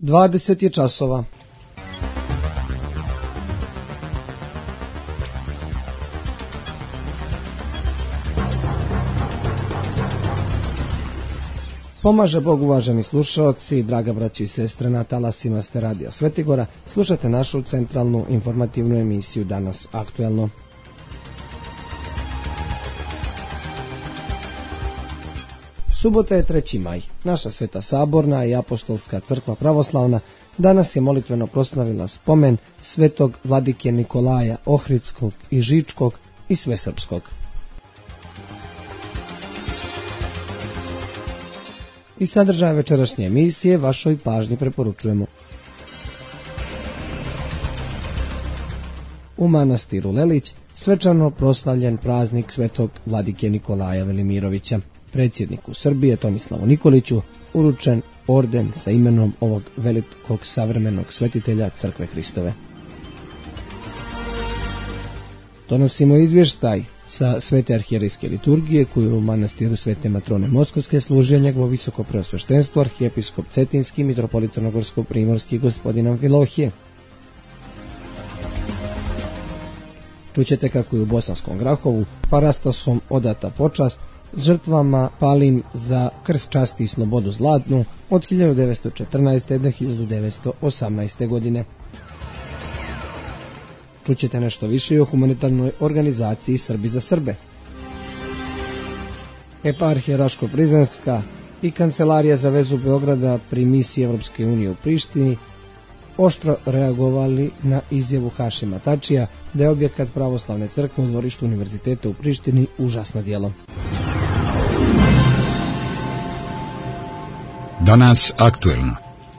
20 je časova. Pomaže Bog, uvaženi slušalci, draga braćo i sestre, na talasima ste Radija Svetigora. Slušate našu centralnu informativnu emisiju Danas aktuelno. Subota je 3. maj. Naša Sveta Saborna i Apostolska crkva pravoslavna danas je molitveno proslavila spomen svetog vladike Nikolaja Ohridskog i Žičkog i Svesrpskog. I sadržaj večerašnje emisije vašoj pažnji preporučujemo. U manastiru Lelić svečano proslavljen praznik svetog vladike Nikolaja Velimirovića. Predsjedniku Srbije Tomislavu Nikoliću uručen orden sa imenom ovog velikog savremenog svetitelja Crkve Hristove. Donosimo izvještaj sa Svete arhijerejske liturgije koju u manastiru Svete Matrone Moskovske služio njegovo visoko preosveštenstvo arhijepiskop Cetinski mitropolit Crnogorsko-primorski gospodin Amfilohije. Čućete kako je u Bosanskom Grahovu parastasom odata počast žrtvama palim za krst časti i slobodu zlatnu od 1914. do 1918. godine. Čućete nešto više i o humanitarnoj organizaciji Srbi za Srbe. Eparhija Raško-Prizrenska i Kancelarija za vezu Beograda pri misiji Evropske unije u Prištini oštro reagovali na izjavu Hašima Tačija da je objekat pravoslavne crkve u dvorištu univerziteta u Prištini užasno djelo. Danas aktuelno.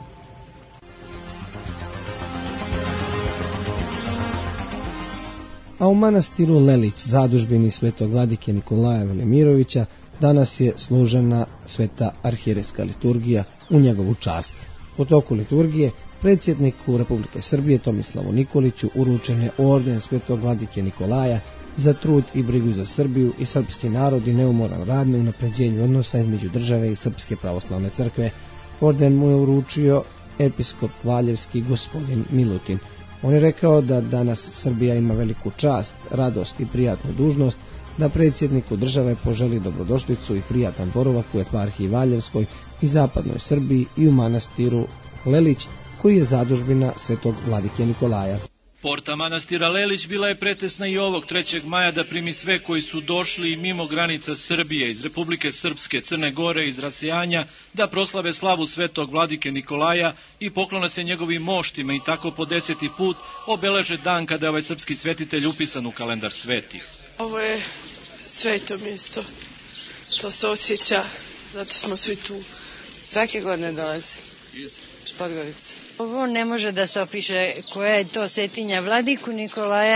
A u manastiru Lelić, zadužbini svetog vladike Nikolaja Velimirovića, danas je služena sveta arhijerejska liturgija u njegovu čast. U toku liturgije predsjedniku Republike Srbije Tomislavu Nikoliću uručen je orden svetog vladike Nikolaja za trud i brigu za Srbiju i srpski narod i neumoran rad na unapređenju odnosa između države i Srpske pravoslavne crkve. Orden mu je uručio episkop Valjevski gospodin Milutin. On je rekao da danas Srbija ima veliku čast, radost i prijatnu dužnost da predsjedniku države poželi dobrodošlicu i prijatan boravak u eparhiji Valjevskoj i zapadnoj Srbiji i u manastiru Lelić, koji je zadužbina svetog vladike Nikolaja. Porta manastira Lelić bila je pretesna i ovog 3. maja da primi sve koji su došli mimo granica Srbije, iz Republike Srpske, Crne Gore, iz rasijanja, da proslave slavu svetog vladike Nikolaja i poklone se njegovim moštima i tako po 10. put obeleže dan kada je ovaj srpski svetitelj upisan u kalendar svetih. Ovo je sveto mjesto, to se osjeća, zato smo svi tu. Svake godine dolazi iz Podgorice. Ovo ne može da se opiše koja je to svetinja vladiku Nikolaja.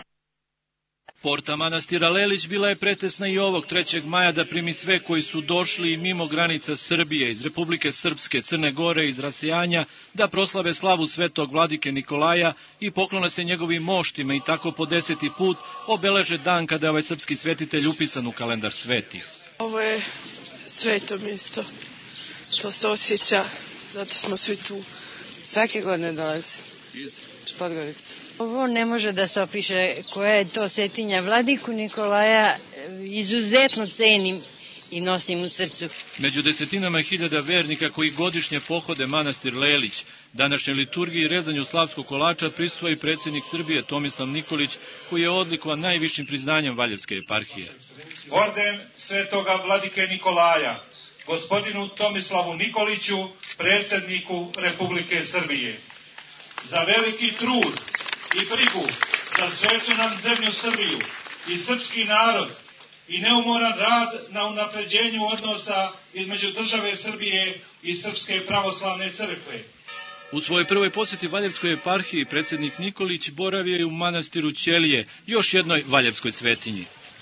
Porta manastira Lelić bila je pretesna i ovog 3. maja da primi sve koji su došli mimo granica Srbije, iz Republike Srpske, Crne Gore, iz rasijanja, da proslave slavu svetog vladike Nikolaja i poklone se njegovim moštima i tako po 10. put obeleže dan kada je ovaj srpski svetitelj upisan u kalendar svetih. Ovo je sveto mjesto, to se osjeća, zato smo svi tu. Svake godine dolazi iz Podgorice. Ovo ne može da se opiše koja je to svetinja vladiku Nikolaja, izuzetno cenim i nosim u srcu. Među desetinama hiljada vernika koji godišnje pohode manastir Lelić, današnje liturgiji i rezanju slavskog kolača prisustvuje i predsjednik Srbije Tomislav Nikolić, koji je odlikovan najvišim priznanjem Valjevske eparhije. Orden svetoga vladike Nikolaja gospodinu Tomislavu Nikoliću, predsjedniku Republike Srbije, za veliki trud i brigu za svetu nam zemlju Srbiju i srpski narod i neumoran rad na unapređenju odnosa između države Srbije i Srpske pravoslavne crkve. U svojoj prvoj posjeti Valjevskoj eparhiji predsjednik Nikolić boravio je u manastiru Ćelije, još jednoj valjevskoj svetinji.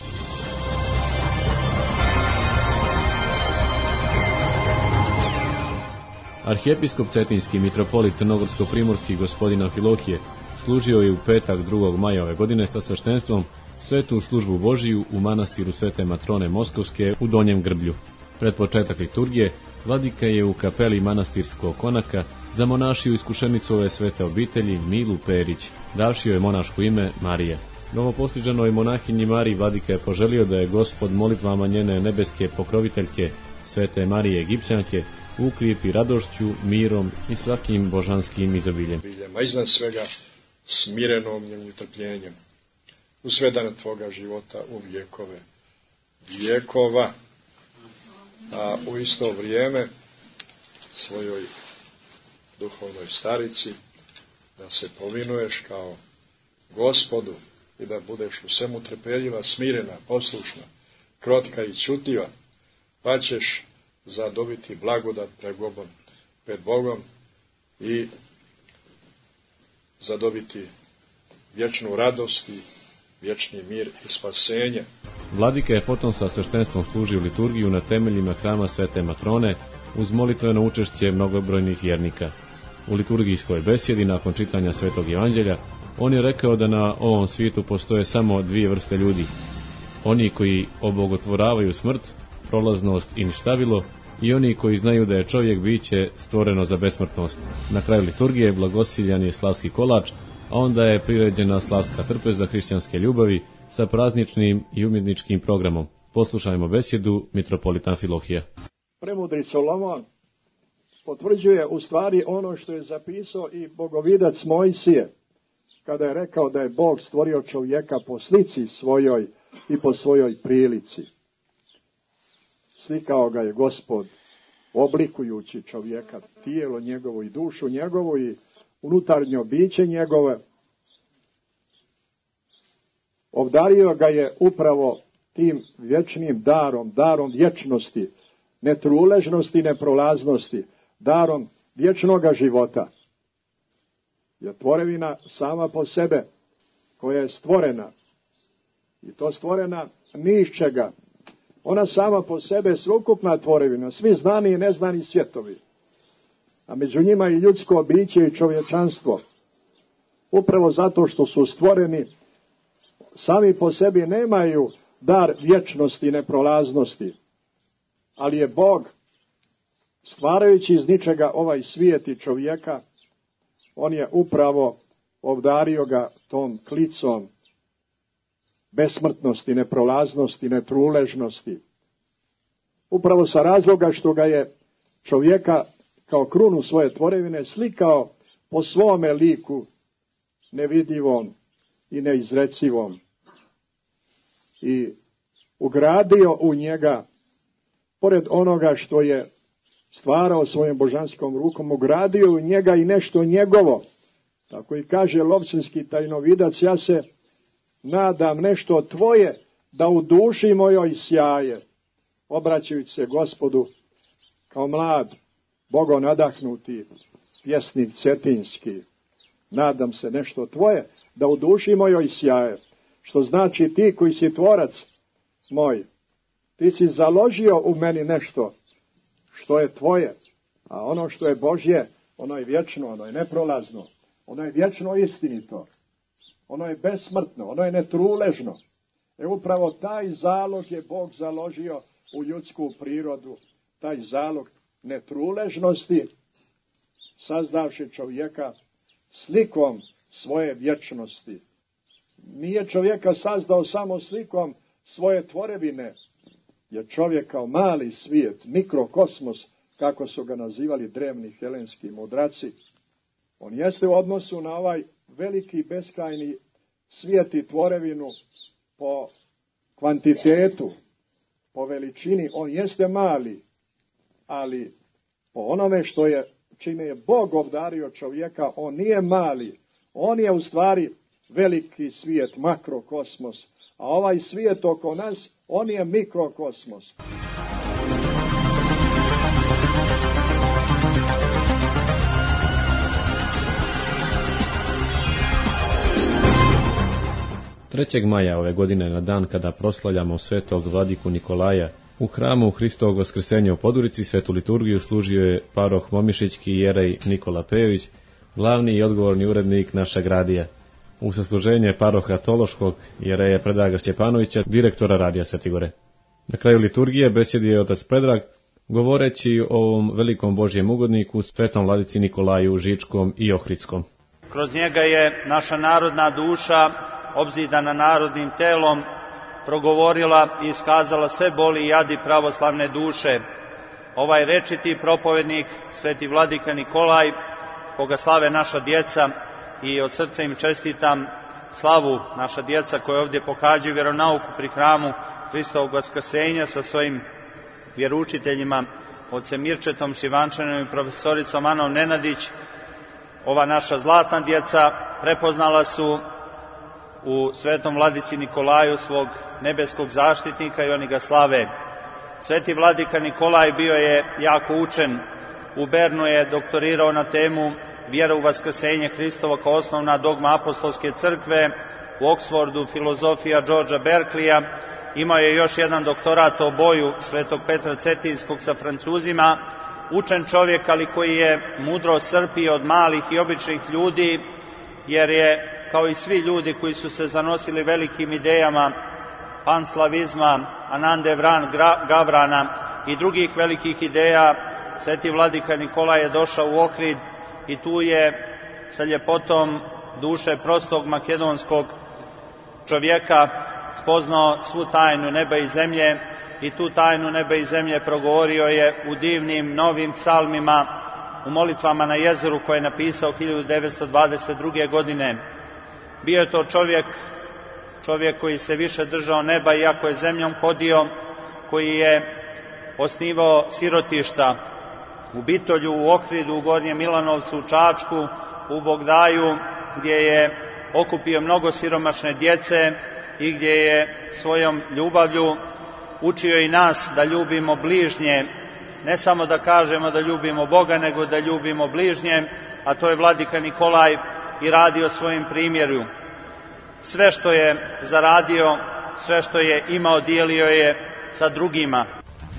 Arhijepiskop Cetinski mitropolit Crnogorsko-primorski gospodin Amfilohije služio je u petak 2. maja ove godine sa sveštenstvom svetu službu Božiju u manastiru Svete Matrone Moskovske u Donjem Grblju. Pred početak liturgije, vladika je u kapeli manastirskog konaka Za monašiju iskušenicu ove svete obitelji Milu Perić, davši joj monaško ime Marije. Novopostiđenoj monahinji Mariji vladika je poželio da je Gospod molitvama njene nebeske pokroviteljke, svete Marije Egipćanke, ukrijepi radošću, mirom i svakim božanskim izobiljem. A iznad svega smirenom njenim trpljenjem u sve dane tvoga života u vjekove vjekova, a u isto vrijeme svojoj duhovnoj starici da se povinuješ kao Gospodu i da budeš u svemu trpeljiva, smirena, poslušna, krotka i čutljiva, pa ćeš zadobiti blagodat pred Bogom i zadobiti vječnu radost i vječni mir i spasenje. Vladika je potom sa sveštenstvom služio liturgiju na temeljima hrama Svete Matrone uz molitveno učešće mnogobrojnih vjernika. U liturgijskoj besjedi nakon čitanja Svetog Evanđelja on je rekao da na ovom svijetu postoje samo dvije vrste ljudi. Oni koji obogotvoravaju smrt, prolaznost i ništavilo, i oni koji znaju da je čovjek biće stvoreno za besmrtnost. Na kraju liturgije blagosiljan je slavski kolač, a onda je priređena slavska trpeza hrišćanske ljubavi sa prazničnim i umjetničkim programom. Poslušajmo besjedu mitropolita Amfilohija. Premudri Solomon potvrđuje u stvari ono što je zapisao i bogovidac Mojsije, kada je rekao da je Bog stvorio čovjeka po slici svojoj i po svojoj prilici. Slikao ga je Gospod, oblikujući čovjeka, tijelo njegovo i dušu njegovu i unutarnje biće njegove. Obdario ga je upravo tim vječnim darom vječnosti, netruležnosti, neprolaznosti, darom vječnoga života. Jer tvorevina sama po sebe, koja je stvorena, i to stvorena ni iz čega, ona sama po sebe je sveukupna tvorevina, svi znani i neznani svjetovi, a među njima i ljudsko biće i čovječanstvo. Upravo zato što su stvoreni, sami po sebi nemaju dar vječnosti i neprolaznosti, ali je Bog, stvarajući iz ničega ovaj svijet i čovjeka, on je upravo obdario ga tom klicom besmrtnosti, neprolaznosti, netruležnosti. Upravo sa razloga što ga je čovjeka kao krunu svoje tvorevine slikao po svome liku nevidljivom i neizrecivom i ugradio u njega, pored onoga što je stvarao svojom božanskom rukom, ugradio u njega i nešto njegovo. Tako i kaže Lovćenski tajnovidac, ja se nadam nešto tvoje da u duši mojoj sjaje, obraćajući se Gospodu kao mlad, Bogom nadahnuti pjesnik cetinski. Nadam se nešto tvoje da u duši mojoj sjaje, što znači ti koji si tvorac moj, ti si založio u meni nešto što je tvoje, a ono što je Božje, ono je vječno, ono je neprolazno, ono je vječno istinito, ono je besmrtno, ono je netruležno. Upravo taj zalog je Bog založio u ljudsku prirodu, taj zalog netruležnosti, sazdavši čovjeka slikom svoje vječnosti. Nije čovjeka sazdao samo slikom svoje tvorevine, jer čovjek kao mali svijet, mikrokosmos, kako su ga nazivali drevni helenski mudraci, on jeste u odnosu na ovaj veliki beskrajni svijet i tvorevinu po kvantitetu, po veličini, on jeste mali, ali po onome što je, čime je Bog obdario čovjeka, on nije mali, on je u stvari veliki svijet, makrokosmos, a ovaj svijet oko nas, on je mikrokosmos. Trećeg maja ove godine, na dan kada proslavljamo svetog vladiku Nikolaja, u hramu Hristovog vaskrsenja u Podurici svetu liturgiju služio je paroh Momišićki jerej Nikola Pejović, glavni i odgovorni urednik našeg radija. U sasluženje paroha Tološkog jereja Predraga Stjepanovića, direktora radija Svetigore. Na kraju liturgije besjedio je otac Predrag, govoreći o ovom velikom Božjem ugodniku, svetom vladici Nikolaju Žičkom i Ohridskom. Kroz njega je naša narodna duša, obzidana narodnim telom, progovorila i iskazala sve boli i jadi pravoslavne duše. Ovaj rečiti propovednik, sveti vladika Nikolaj, koga slave naša djeca, i od srca im čestitam slavu naša djeca koja ovdje pohađaju vjeronauku pri hramu Hristovog vaskrsenja sa svojim vjeroučiteljima, ocem Mirčetom Šivančanom i profesoricom Anom Nenadić. Ova naša zlatna djeca prepoznala su u svetom vladici Nikolaju svog nebeskog zaštitnika i oni ga slave. Sveti vladika Nikolaj bio je jako učen. U Bernu je doktorirao na temu vjera u vaskrsenje Hristova kao osnovna dogma apostolske crkve, u Oksfordu filozofija Georgea Berkeleya. Imao je još jedan doktorat o boju svetog Petra Cetinskog sa Francuzima. Učen čovjek, ali koji je mudro crpio od malih i običnih ljudi, jer je, kao i svi ljudi koji su se zanosili velikim idejama panslavizma, Anande Vran Gavrana i drugih velikih ideja, sveti vladika Nikolaj je došao u Ohrid i tu je sa ljepotom duše prostog makedonskog čovjeka spoznao svu tajnu neba i zemlje i tu tajnu neba i zemlje progovorio je u divnim novim psalmima, u molitvama na jezeru koje je napisao 1922. godine. Bio je to čovjek koji se više držao neba iako je zemljom hodio, koji je osnivao sirotišta u Bitolju, u Ohridu, u Gornjem Milanovcu, u Čačku, u Bogdaju, gdje je okupio mnogo siromašne djece i gdje je svojom ljubavlju učio i nas da ljubimo bližnje, ne samo da kažemo da ljubimo Boga, nego da ljubimo bližnje, a to je vladika Nikolaj i radio svojim primjeru. Sve što je zaradio, sve što je imao, dijelio je sa drugima.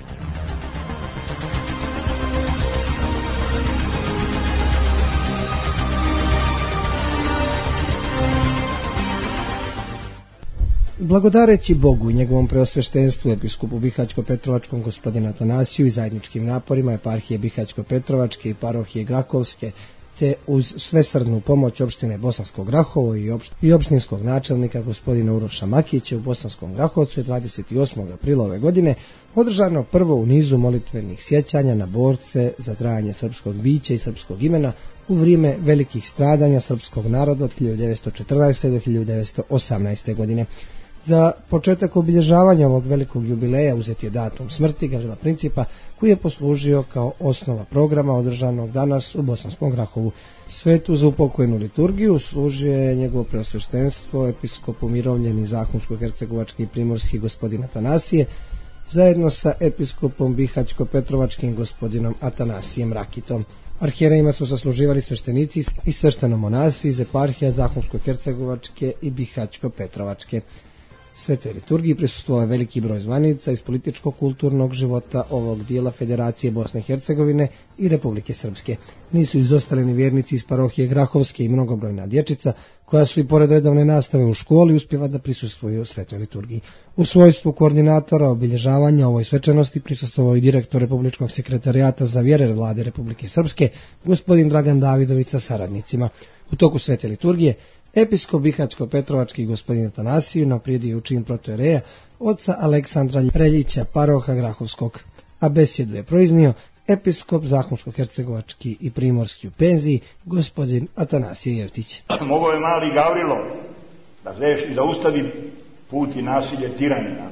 Blagodareći Bogu i njegovom preosveštenstvu episkopu Bihaćko-Petrovačkom gospodinu Atanasiju i zajedničkim naporima eparhije Bihaćko-Petrovačke i parohije Grakovske, te uz svesrdnu pomoć opštine Bosansko Grahovo i opštinskog načelnika gospodina Uroša Makića u Bosanskom Grahovcu je 28. aprila ove godine održano prvo u nizu molitvenih sjećanja na borce za trajanje srpskog bića i srpskog imena u vrijeme velikih stradanja srpskog naroda od 1914. do 1918. godine. Za početak obilježavanja ovog velikog jubileja uzet je datum smrti Gavrila Principa, koji je poslužio kao osnova programa održanog danas u Bosanskom Grahovu. Svetu za upokojenu liturgiju služio je njegovo preosveštenstvo episkop umirovljeni Zahumsko-hercegovački i primorski gospodin Atanasije, zajedno sa episkopom Bihaćko-Petrovačkim gospodinom Atanasijem Rakitom. Arhijerejima su sasluživali sveštenici i sveštenomonasi iz eparhija Zahumsko-hercegovačke i Bihaćko-Petrovačke. Svetoj liturgiji prisustvovao je veliki broj zvanica iz političko-kulturnog života ovog dijela Federacije Bosne i Hercegovine i Republike Srpske. Nisu izostali ni vjernici iz parohije Grahovske i mnogobrojna dječica, koja su i pored redovne nastave u školi uspjeva da prisustvuju svetoj liturgiji. U svojstvu koordinatora obilježavanja ovoj svečanosti prisustvovao i direktor Republičkog sekretarijata za vjere Vlade Republike Srpske, gospodin Dragan Davidović sa saradnicima. U toku svete liturgije episkop Bihaćko-Petrovački gospodin Atanasiju naprijedio u čin protojereja oca Aleksandra Reljića, paroha Grahovskog, a besjedu je proiznio episkop Zahumsko-hercegovački i primorski u penziji, gospodin Atanasije Jevtić. Mogao je mali Gavrilo da reši, da ustavi put i nasilje tiranina.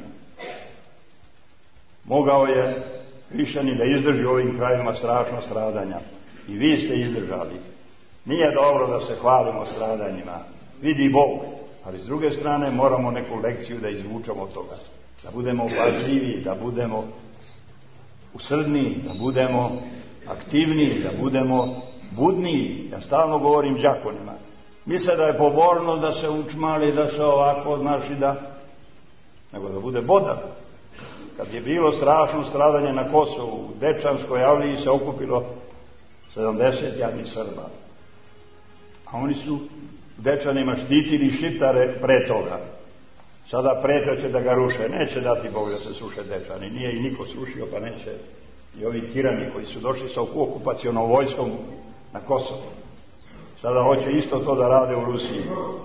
Mogao je hrišćanin da izdrži u ovim krajevima strašno stradanja. I vi ste izdržali. Nije dobro da se hvalimo stradanjima. Vidi Bog. Ali s druge strane moramo neku lekciju da izvučemo od toga. Da budemo pažljivi, da budemo usrdniji, da budemo aktivniji, da budemo budniji. Ja stalno govorim đakonima. Misle da je poborno da se učmali, da se ovako, znaš, i da, nego da bude bodar. Kad je bilo strašno stradanje na Kosovu, u Dečanskoj avliji se okupilo 70 jadnih Srba. A oni su Dečanima štitili Šiptare pre toga. Sada preteće da ga ruše. Neće dati Bog da se suše Dečani. Nije i niko srušio, pa neće i ovi tirani koji su došli sa okupacionom vojskom na Kosovo. Sada hoće isto to da rade u Rusiji.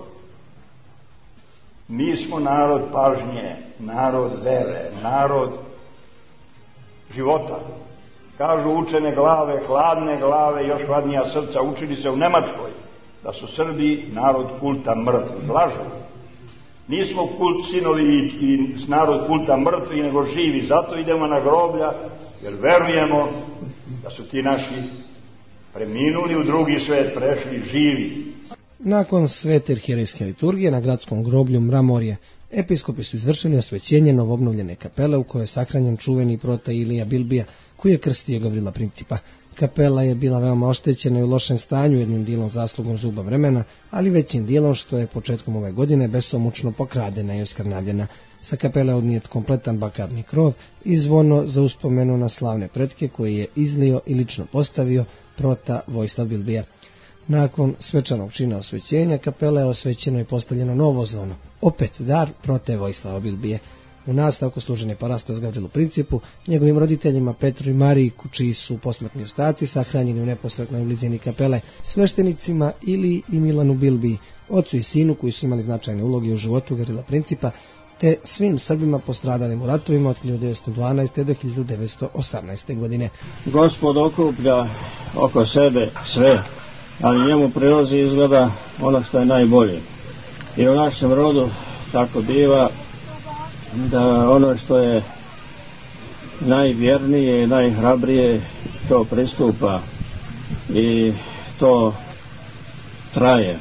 Mi smo narod pažnje, narod vere, narod života. Kažu učene glave, hladne glave, još hladnija srca. Učili se u Nemačkoj da su Srbi narod kulta mrtvi. Lažu. Nismo kult sinovi i narod kulta mrtvi, nego živi. Zato idemo na groblja, jer verujemo da su ti naši preminuli u drugi svet, prešli živi. Nakon svete arhijerejske liturgije na gradskom groblju Mramorje, episkopi su izvršili osvećenje novobnovljene kapele u kojoj je sahranjen čuveni prota Ilija Bilbija, koji je krstio Gavrila Principa. Kapela je bila veoma oštećena i u lošem stanju, jednim dijelom zaslugom zuba vremena, ali većim dijelom što je početkom ove godine besomučno pokradena i oskrnavljena. Sa kapele odnijet kompletan bakarni krov i zvono za uspomenu na slavne pretke koje je izlio i lično postavio prota Vojislav Bilbija. Nakon svečanog čina osvećenja, kapela je osvećeno i postavljeno novo zvono, opet dar prote Vojislava Bilbije. U nastavku služen je parastos Gavrilu Principu, njegovim roditeljima Petru i Mariji, čiji su posmrtni ostaci sahranjeni u neposrednoj blizini kapele, sveštenicima Iliji i Milanu Bilbiji, ocu i sinu koji su imali značajne uloge u životu Gavrila Principa, te svim Srbima postradalim u ratovima od 1912. do 1918. godine. Gospod okuplja oko sebe sve, ali njemu prilazi izgleda ono što je najbolje. I u našem rodu tako biva da ono što je najvjernije i najhrabrije to pristupa i to traje.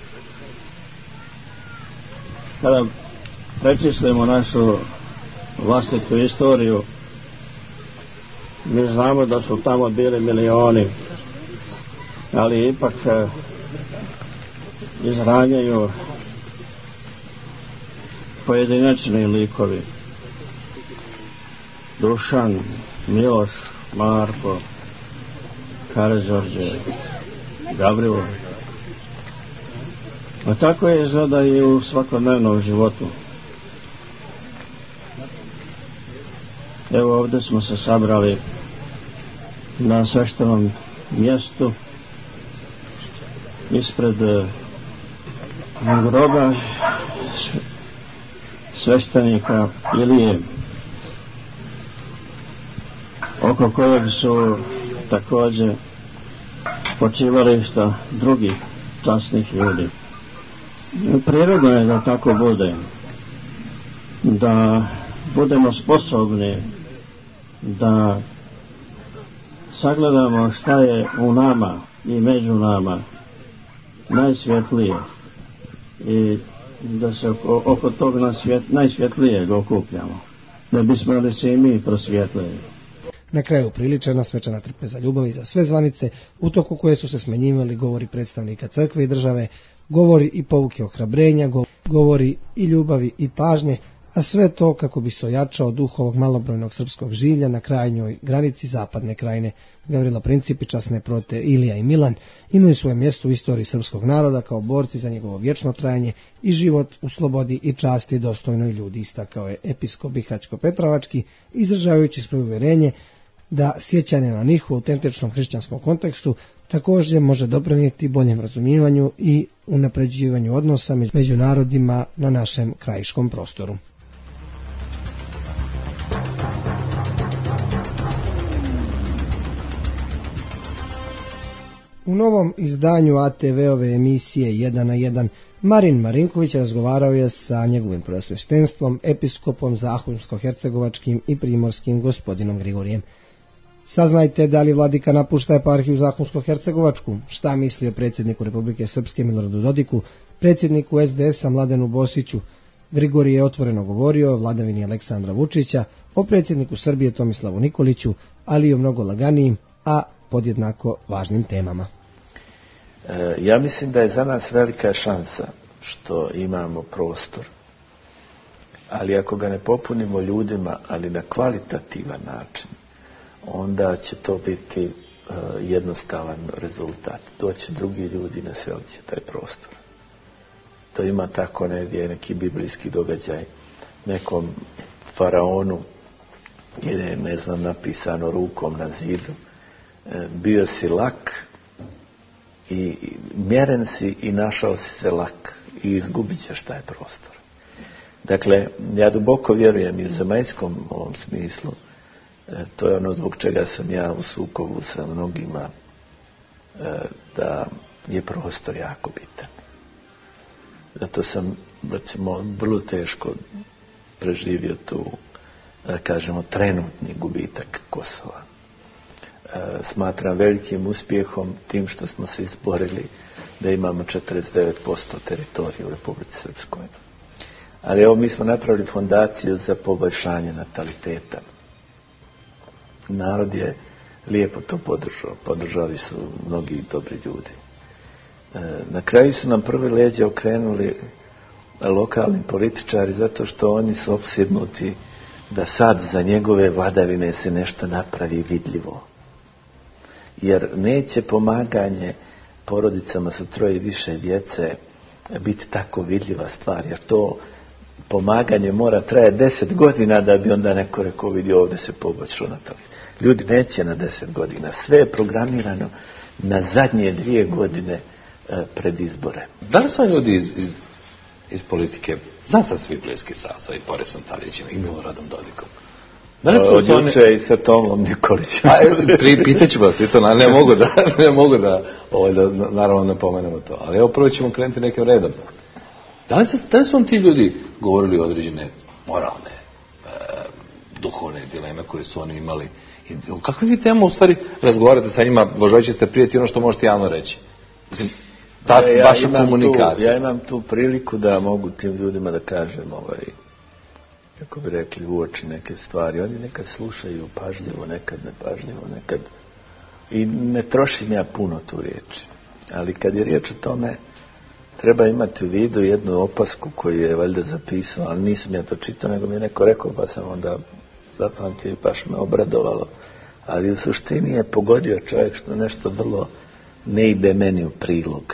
Kada prečislimo našu vlastitu istoriju, mi znamo da su tamo bili milioni, ali ipak izranjaju pojedinačni likovi. Dušan, Miloš, Marko, Karađorđe, Gavrilo. A tako je izgleda i u svakodnevnom životu. Evo ovdje smo se sabrali na sveštenom mjestu ispred groba sveštenika Ilije, oko kojeg su također počivališta drugih časnih ljudi. Prirodno je da tako bude, da budemo sposobni da sagledamo šta je u nama i među nama najsvjetlije i da se oko tog najsvjetlijeg okupljamo, da bismo li se i mi prosvjetlili. Na kraju priličena svečana trpeza ljubavi za sve zvanice, u toku koje su se smenjivali govori predstavnika crkve i države, govori i pouke ohrabrenja, govori i ljubavi i pažnje, a sve to kako bi se ojačao duh ovog malobrojnog srpskog življa na krajnjoj granici zapadne krajine. Gavrila Princip i časne prote Ilija i Milan imaju svoje mjesto u istoriji srpskog naroda kao borci za njegovo vječno trajanje i život u slobodi i časti dostojnoj ljudi, istakao je episkop Bihaćko-Petrovački, izražavajući svoje uvjerenje da sjećanje na njih u autentičnom hrišćanskom kontekstu također može doprinijeti boljem razumijevanju i unapređivanju odnosa među narodima na našem krajiškom prostoru. U novom izdanju ATV-ove emisije 1 na 1 Marin Marinković razgovarao je sa njegovim preosveštenstvom, episkopom Zahumsko-hercegovačkim i primorskim gospodinom Grigorijem. Saznajte da li vladika napušta eparhiju Zahumsko-hercegovačku, šta misli o predsjedniku Republike Srpske Miloradu Dodiku, predsjedniku SDS-a Mladenu Bosiću. Grigorije je otvoreno govorio o vladavini Aleksandra Vučića, o predsjedniku Srbije Tomislavu Nikoliću, ali i o mnogo laganijim, a podjednako važnim temama. Ja mislim da je za nas velika šansa što imamo prostor, ali ako ga ne popunimo ljudima, ali na kvalitativan način, onda će to biti jednostavan rezultat. Doći drugi ljudi na seliti taj prostor. To ima tako negdje neki biblijski događaj, nekom faraonu je, ne znam, napisano rukom na zidu, bio si lak i mjeren si i našao si se lak i izgubit ćeš taj prostor. Dakle, ja duboko vjerujem i u zemaljskom ovom smislu, to je ono zbog čega sam ja u sukobu sa mnogima, da je prostor jako bitan. Zato sam, recimo, vrlo teško preživio tu, da kažemo, trenutni gubitak Kosova. Smatram velikim uspjehom tim što smo se izborili da imamo 49% teritorije u Republici Srpskoj. Ali evo, mi smo napravili fondaciju za poboljšanje nataliteta. Narod je lijepo to podržao. Podržali su mnogi dobri ljudi. Na kraju su nam prvi leđa okrenuli lokalni političari zato što oni su opsjednuti da sad za njegove vladavine se nešto napravi vidljivo. Jer neće pomaganje porodicama sa 3 i više djece biti tako vidljiva stvar, jer to pomaganje mora traje 10 godina da bi onda neko rekao, vidi, ovdje se poboljšao natalitet. Ljudi neće na 10 godina. Sve je programirano na zadnje 2 godine pred izbore. Da li su ljudi iz politike, znam sam svi bliski sa i Borisom Tadićem i Miloradom Dodikom? Od juče i sa Tomom Nikolićem. Pitaću vas i to, ne mogu da naravno ne pomenemo to. Ali evo, prvo ćemo krenuti nekim redom. Da li su vam ti ljudi govorili određene moralne, duhovne dileme koje su oni imali? O kakvim vi tema u stvari razgovarate sa njima, Božovići, ste prijatelji, ono što možete javno reći? Mislim, ta vaša komunikacija. Ja imam tu priliku da mogu tim ljudima da kažem, kako bi rekli, u oči neke stvari. Oni nekad slušaju pažljivo, nekad nepažljivo, nekad... I ne trošim ja puno tu riječi. Ali kad je riječ o tome, treba imati u vidu jednu opasku koju je valjda zapisao, ali nisam ja to čitao, nego mi je neko rekao, pa sam onda zapamtio i baš me obradovalo. Ali u suštini je pogodio čovjek što nešto vrlo ne ide meni u prilog.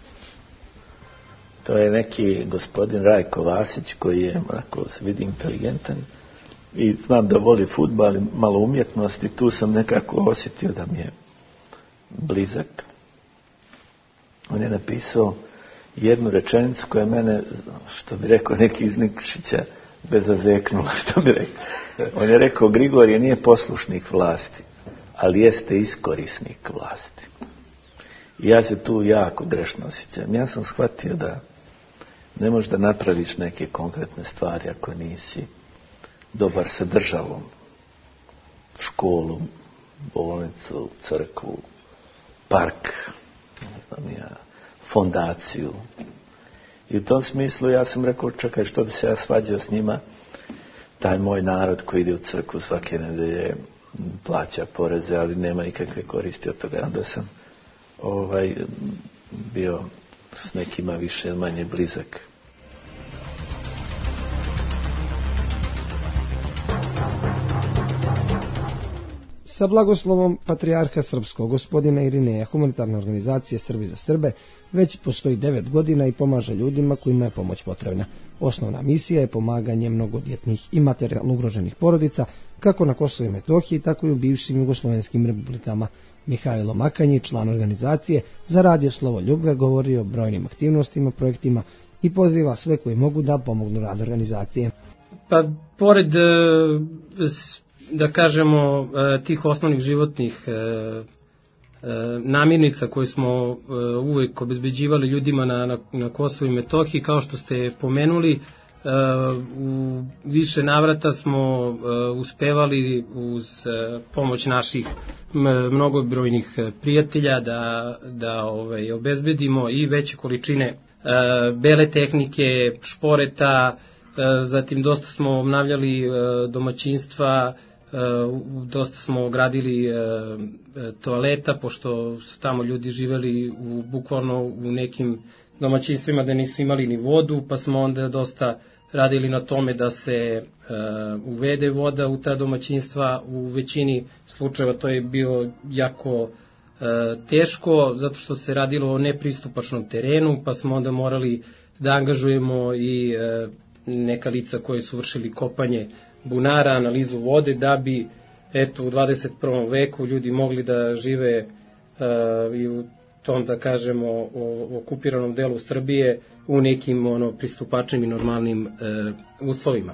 To je neki gospodin Rajko Vasić koji je, onako se vidi, inteligentan i znam da voli fudbal i malo umjetnosti. Tu sam nekako osjetio da mi je blizak. On je napisao jednu rečenicu koja mene, što bi rekao neki iz Nikšića, bezazeknula, što bi rekao. On je rekao, Grigorije nije poslušnik vlasti, ali jeste iskorisnik vlasti. I ja se tu jako grešno osjećam. Ja sam shvatio da ne možeš da napraviš neke konkretne stvari ako nisi dobar sa državom, školu, bolnicu, crkvu, park, fondaciju. I u tom smislu ja sam rekao, čekaj, što bi se ja svađao s njima, taj moj narod koji ide u crkvu svake nedelje, plaća poreze, ali nema nikakve koristi od toga. Onda sam bio s nekima više ili manje blizak. Sa blagoslovom patrijarha srpskog gospodina Irineja, humanitarna organizacija Srbi za Srbe, već postoji 9 godina i pomaže ljudima kojima je pomoć potrebna. Osnovna misija je pomaganje mnogodjetnih i materijalno ugroženih porodica, kako na Kosovu i Metohiji, tako i u bivšim jugoslovenskim republikama. Mihajlo Makanji, član organizacije, za radio Slovo Ljubve govori o brojnim aktivnostima, projektima i poziva sve koji mogu da pomognu rad organizacije. Pa, pored, da kažemo, tih osnovnih životnih namirnica koje smo uvijek obezbeđivali ljudima na Kosovu i Metohiji, kao što ste pomenuli, u više navrata smo uspevali uz pomoć naših mnogobrojnih prijatelja da obezbedimo i veće količine bele tehnike, šporeta, zatim dosta smo obnavljali domaćinstva, dosta smo gradili toaleta, pošto su tamo ljudi živeli bukvalno u nekim domaćinstvima da nisu imali ni vodu, pa smo onda dosta radili na tome da se uvede voda u ta domaćinstva. U većini slučajeva to je bilo jako teško, zato što se radilo o nepristupačnom terenu, pa smo onda morali da angažujemo i neka lica koje su vršili kopanje bunara, analizu vode, da bi eto u 21. veku ljudi mogli da žive i u tom, da kažemo, okupiranom delu Srbije u nekim pristupačnim i normalnim uslovima.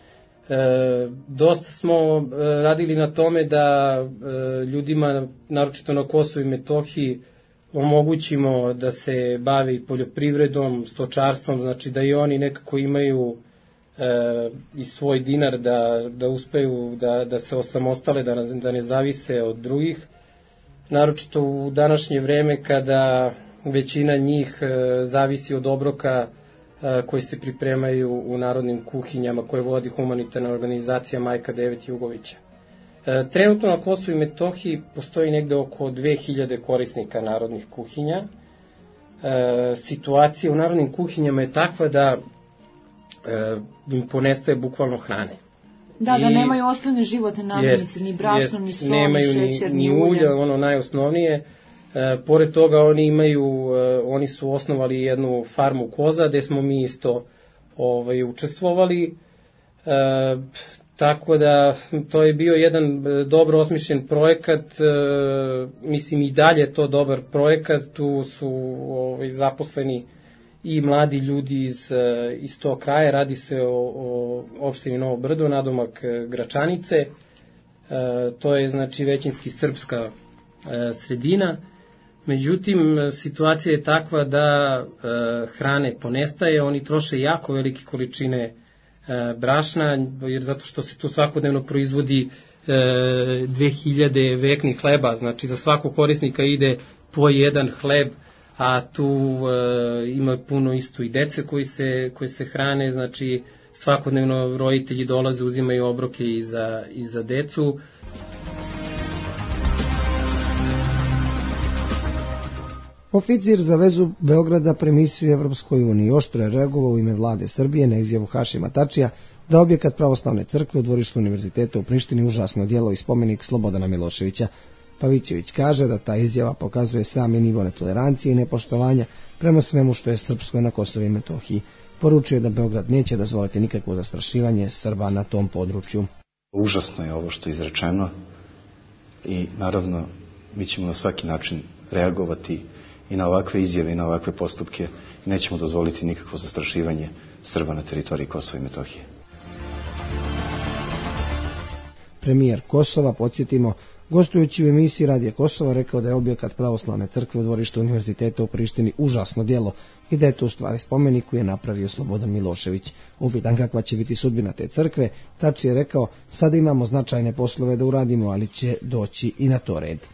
Dosta smo radili na tome da ljudima, naročito na Kosovu i Metohiji, omogućimo da se bavi poljoprivredom, stočarstvom, znači da i oni nekako imaju i svoj dinar, da uspeju da se osamostale, da ne zavise od drugih. Naročito u današnje vreme kada većina njih zavisi od obroka koji se pripremaju u narodnim kuhinjama koje vodi humanitarna organizacija Majka Devet Jugovića. Trenutno na Kosovu i Metohiji postoji negde oko 2000 korisnika narodnih kuhinja. Situacija u narodnim kuhinjama je takva da im ponestaje bukvalno hrane. Da nemaju osnovne životne namirnice, ni brašno, ni sol, ni šećer, ni ulje. Ono najosnovnije. Pored toga oni su osnovali jednu farmu koza gde smo mi isto učestvovali. Tako da to je bio jedan dobro osmišljen projekat, mislim i dalje je to dobar projekat, tu su zaposleni i mladi ljudi iz tog kraja, radi se o opštini Novo Brdo, nadomak Gračanice, to je znači većinski srpska sredina, međutim situacija je takva da hrane ponestaje, oni troše jako velike količine brašna, jer zato što se tu svakodnevno proizvodi 2000 veknih hleba, znači za svakog korisnika ide po jedan hleb, a tu ima puno isto i dece koji se hrane, znači svakodnevno roditelji dolaze, uzimaju obroke i za decu. Oficir za vezu Beograda pri misiji u Evropskoj uniji oštro je reagovao u ime vlade Srbije na izjavu Hašima Tačija da objekat pravoslavne crkve u dvorištu univerziteta u Prištini užasno djelo i spomenik Slobodana Miloševića. Pavićević kaže da ta izjava pokazuje sami nivo netolerancije i nepoštovanja prema svemu što je srpsko na Kosovu i Metohiji. Poručuje da Beograd neće dozvoliti nikakvo zastrašivanje Srba na tom području. Užasno je ovo što je izrečeno i naravno mi ćemo na svaki način reagovati i na ovakve izjave i na ovakve postupke i nećemo dozvoliti nikakvo zastrašivanje Srba na teritoriji Kosova i Metohije. Premijer Kosova, podsjetimo, gostujući u emisiji Radija Kosova, rekao da je objekat pravoslavne crkve u dvorištu univerziteta u Prištini užasno djelo i da je to u stvari spomenik koji je napravio Slobodan Milošević. Upitan kakva će biti sudbina te crkve, Tači je rekao, sada imamo značajne poslove da uradimo, ali će doći i na to red.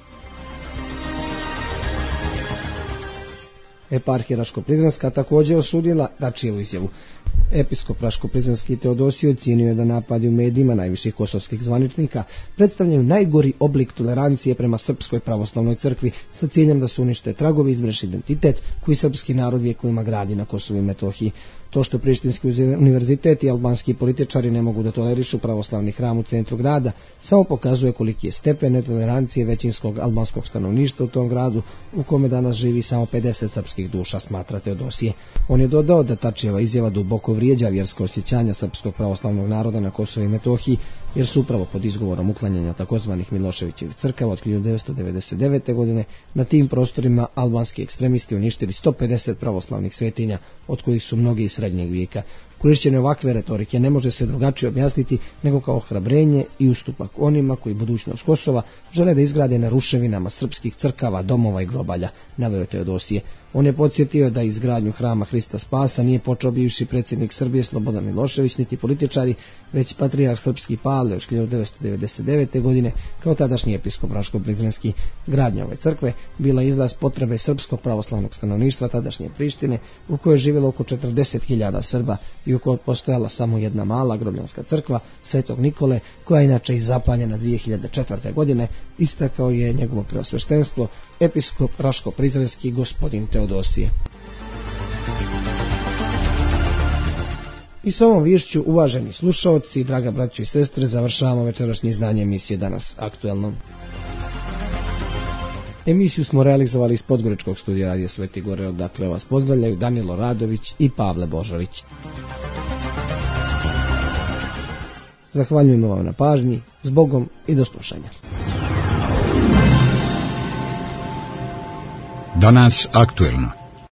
Eparhija Raško-Prizrenska također osudila Tačijevu izjavu. Episkop Raško-Prizrenski Teodosije ocijenio je da napadi u medijima najviših kosovskih zvaničnika predstavljaju najgori oblik tolerancije prema Srpskoj pravoslavnoj crkvi sa ciljem da se unište tragovi, izbreši identitet koji srpski narod vjekovima gradi na Kosovu i Metohiji. To što Prištinski univerzitet i albanski političari ne mogu da tolerišu pravoslavni hram u centru grada samo pokazuje koliki je stepen netolerancije većinskog albanskog stanovništva u tom gradu u kome danas živi samo 50 srpskih duša, smatra Teodosije. On je dodao da Tačijeva izjava duboko vrijeđa vjerska osjećanja srpskog pravoslavnog naroda na Kosovu i Metohiji, jer su upravo pod izgovorom uklanjanja takozvanih Miloševićevih crkava od 1999. godine na tim prostorima albanski ekstremisti uništili 150 pravoslavnih svetinja, od kojih su mnogi iz srednjeg vijeka. Korišćenje ovakve retorike ne može se drugačije objasniti nego kao ohrabrenje i ustupak onima koji budućnost Kosova žele da izgrade na ruševinama srpskih crkava, domova i grobalja, naveo Teodosije. On je podsjetio da izgradnju hrama Hrista Spasa nije počeo bivši predsjednik Srbije Slobodan Milošević niti političari, već patrijarh srpski Pavle još 1999. godine kao tadašnji episkop Raško-Prizrenski. Gradnja ove crkve bila izraz potrebe srpskog pravoslavnog stanovništva tadašnje Prištine u kojoj je živjelo oko 40.000 Srba i u kojoj postojala samo jedna mala grobljanska crkva Svetog Nikole, koja je inače i zapaljena 2004. godine, istakao je njegovo preosveštenstvo episkop Raško-Prizrenski gospodin Teodosije. I s ovom viješću, uvaženi slušaoci, draga braćo i sestre, završavamo večerašnje izdanje emisije Danas aktuelno. Emisiju smo realizovali iz Podgoričkog studija Radija Sveti Gore, odakle vas pozdravljaju Danilo Radović i Pavle Božović. Zahvaljujemo vam na pažnji, s Bogom i do slušanja. Danas aktuelno.